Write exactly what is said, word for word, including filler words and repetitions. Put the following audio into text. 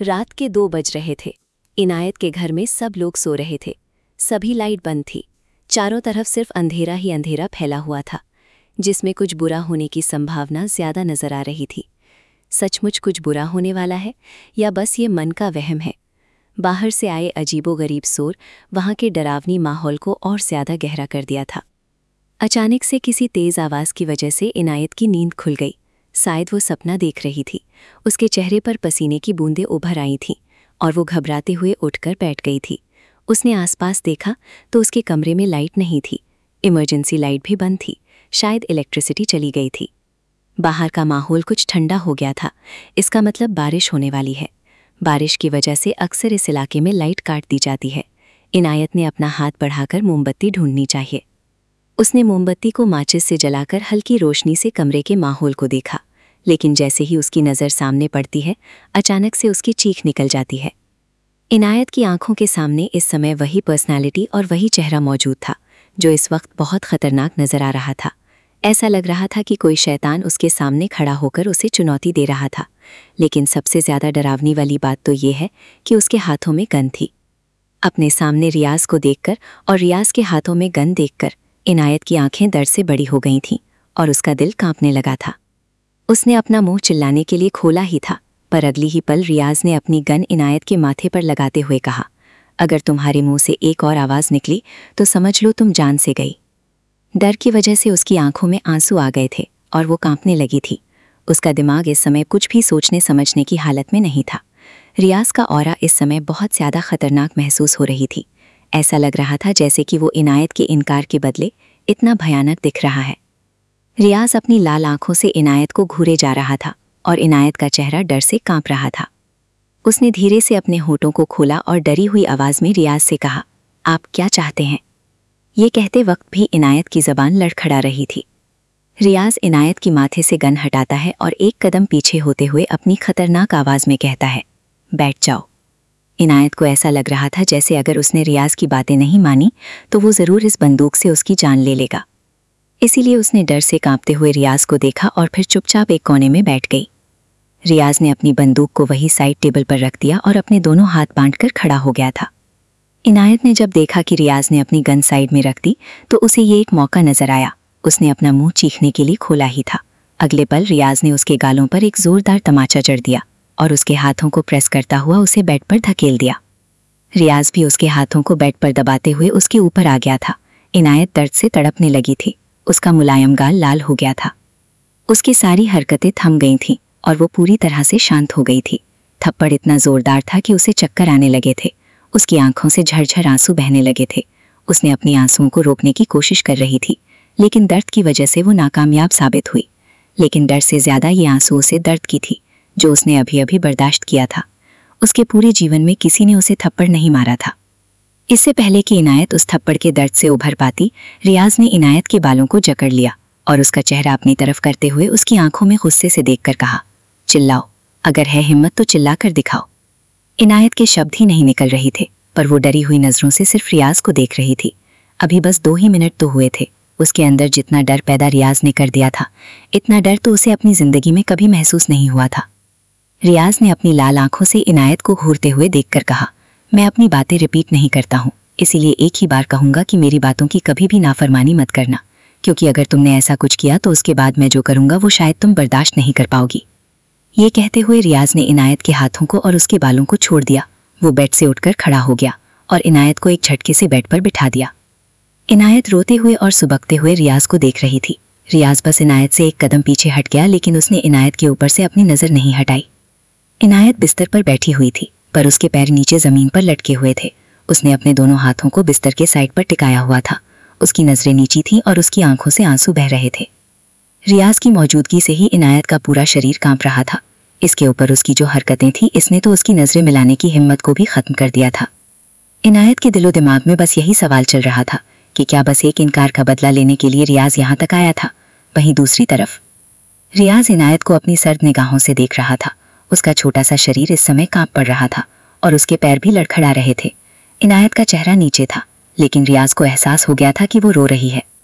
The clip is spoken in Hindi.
रात के दो बज रहे थे। इनायत के घर में सब लोग सो रहे थे। सभी लाइट बंद थी। चारों तरफ सिर्फ अंधेरा ही अंधेरा फैला हुआ था, जिसमें कुछ बुरा होने की संभावना ज्यादा नजर आ रही थी। सचमुच कुछ बुरा होने वाला है या बस ये मन का वहम है? बाहर से आए अजीबोगरीब शोर वहां के डरावनी माहौल को और ज्यादा गहरा कर दिया था। अचानक से किसी तेज आवाज की वजह से इनायत की नींद खुल गई। शायद वो सपना देख रही थी। उसके चेहरे पर पसीने की बूंदें उभर आई थीं और वो घबराते हुए उठकर बैठ गई थी। उसने आसपास देखा तो उसके कमरे में लाइट नहीं थी। इमरजेंसी लाइट भी बंद थी। शायद इलेक्ट्रिसिटी चली गई थी। बाहर का माहौल कुछ ठंडा हो गया था। इसका मतलब बारिश होने वाली है। बारिश की वजह से अक्सर इस इलाके में लाइट काट दी जाती है। इनायत ने अपना हाथ बढ़ाकर मोमबत्ती ढूंढनी चाहिए। उसने मोमबत्ती को माचिस से जलाकर हल्की रोशनी से कमरे के माहौल को देखा, लेकिन जैसे ही उसकी नज़र सामने पड़ती है, अचानक से उसकी चीख निकल जाती है। इनायत की आंखों के सामने इस समय वही पर्सनालिटी और वही चेहरा मौजूद था जो इस वक्त बहुत खतरनाक नजर आ रहा था। ऐसा लग रहा था कि कोई शैतान उसके सामने खड़ा होकर उसे चुनौती दे रहा था। लेकिन सबसे ज्यादा डरावनी वाली बात तो ये है कि उसके हाथों में गन थी। अपने सामने रियाज को देखकर और रियाज के हाथों में गन देखकर इनायत की आंखें दर्द से बड़ी हो गई थीं और उसका दिल कांपने लगा था। उसने अपना मुंह चिल्लाने के लिए खोला ही था, पर अगली ही पल रियाज ने अपनी गन इनायत के माथे पर लगाते हुए कहा, अगर तुम्हारे मुंह से एक और आवाज निकली तो समझ लो तुम जान से गई। डर की वजह से उसकी आंखों में आंसू आ गए थे और वो कांपने लगी थी। उसका दिमाग इस समय कुछ भी सोचने समझने की हालत में नहीं था। रियाज का ऑरा इस समय बहुत ज्यादा खतरनाक महसूस हो रही थी। ऐसा लग रहा था जैसे कि वो इनायत के इनकार के बदले इतना भयानक दिख रहा है। रियाज अपनी लाल आंखों से इनायत को घूरे जा रहा था और इनायत का चेहरा डर से कांप रहा था। उसने धीरे से अपने होठों को खोला और डरी हुई आवाज में रियाज से कहा, आप क्या चाहते हैं? ये कहते वक्त भी इनायत की जबान लड़खड़ा रही थी। रियाज इनायत की माथे से गन हटाता है और एक कदम पीछे होते हुए अपनी खतरनाक आवाज में कहता है, बैठ जाओ। इनायत को ऐसा लग रहा था जैसे अगर उसने रियाज की बातें नहीं मानी तो वो जरूर इस बंदूक से उसकी जान ले लेगा। इसीलिए उसने डर से कांपते हुए रियाज को देखा और फिर चुपचाप एक कोने में बैठ गई। रियाज ने अपनी बंदूक को वही साइड टेबल पर रख दिया और अपने दोनों हाथ बांधकर खड़ा हो गया था। इनायत ने जब देखा कि रियाज ने अपनी गन साइड में रख दी तो उसे ये एक मौका नजर आया। उसने अपना मुंह चीखने के लिए खोला ही था। अगले पल रियाज ने उसके गालों पर एक जोरदार तमाचा जड़ दिया और उसके हाथों को प्रेस करता हुआ उसे बेड पर धकेल दिया। रियाज भी उसके हाथों को बेड पर दबाते हुए उसके ऊपर आ गया था। इनायत दर्द से तड़पने लगी थी। उसका मुलायम गाल लाल हो गया था। उसकी सारी हरकतें थम गई थीं और वो पूरी तरह से शांत हो गई थी। थप्पड़ इतना जोरदार था कि उसे चक्कर आने लगे थे। उसकी आंखों से झरझर आंसू बहने लगे थे। उसने अपने आंसुओं को रोकने की कोशिश कर रही थी, लेकिन दर्द की वजह से वो नाकामयाब साबित हुई। लेकिन डर से ज्यादा ये आंसुओं से दर्द की थी जो उसने अभी अभी बर्दाश्त किया था। उसके पूरे जीवन में किसी ने उसे थप्पड़ नहीं मारा था। इससे पहले कि इनायत उस थप्पड़ के दर्द से उभर पाती, रियाज ने इनायत के बालों को जकड़ लिया और उसका चेहरा अपनी तरफ करते हुए उसकी आंखों में गुस्से से देखकर कहा, चिल्लाओ, अगर है हिम्मत तो चिल्ला कर दिखाओ। इनायत के शब्द ही नहीं निकल रही थे, पर वो डरी हुई नजरों से सिर्फ रियाज को देख रही थी। अभी बस दो ही मिनट तो हुए थे। उसके अंदर जितना डर पैदा रियाज ने कर दिया था, इतना डर तो उसे अपनी जिंदगी में कभी महसूस नहीं हुआ था। रियाज ने अपनी लाल आंखों से इनायत को घूरते हुए देखकर कहा, मैं अपनी बातें रिपीट नहीं करता हूँ, इसीलिए एक ही बार कहूंगा कि मेरी बातों की कभी भी नाफरमानी मत करना, क्योंकि अगर तुमने ऐसा कुछ किया तो उसके बाद मैं जो करूंगा वो शायद तुम बर्दाश्त नहीं कर पाओगी। ये कहते हुए रियाज ने इनायत के हाथों को और उसके बालों को छोड़ दिया। वो बेड से उठकर खड़ा हो गया और इनायत को एक झटके से बेड पर बिठा दिया। इनायत रोते हुए और सुबकते हुए रियाज को देख रही थी। रियाज बस इनायत से एक कदम पीछे हट गया, लेकिन उसने इनायत के ऊपर से अपनी नजर नहीं हटाई। इनायत बिस्तर पर बैठी हुई थी, पर उसके पैर नीचे जमीन पर लटके हुए थे। उसने अपने दोनों हाथों को बिस्तर के साइड पर टिकाया हुआ था। उसकी नजरें नीची थीं और उसकी आंखों से आंसू बह रहे थे। रियाज की मौजूदगी से ही इनायत का पूरा शरीर कांप रहा था। इसके ऊपर उसकी जो हरकतें थीं, इसने तो उसकी नजरें मिलाने की हिम्मत को भी खत्म कर दिया था। इनायत के दिलो दिमाग में बस यही सवाल चल रहा था कि क्या बस एक इनकार का बदला लेने के लिए रियाज यहाँ तक आया था। वहीं दूसरी तरफ रियाज इनायत को अपनी सर्द निगाहों से देख रहा था। उसका छोटा सा शरीर इस समय कांप पड़ रहा था और उसके पैर भी लड़खड़ा रहे थे। इनायत का चेहरा नीचे था, लेकिन रियाज को एहसास हो गया था कि वो रो रही है।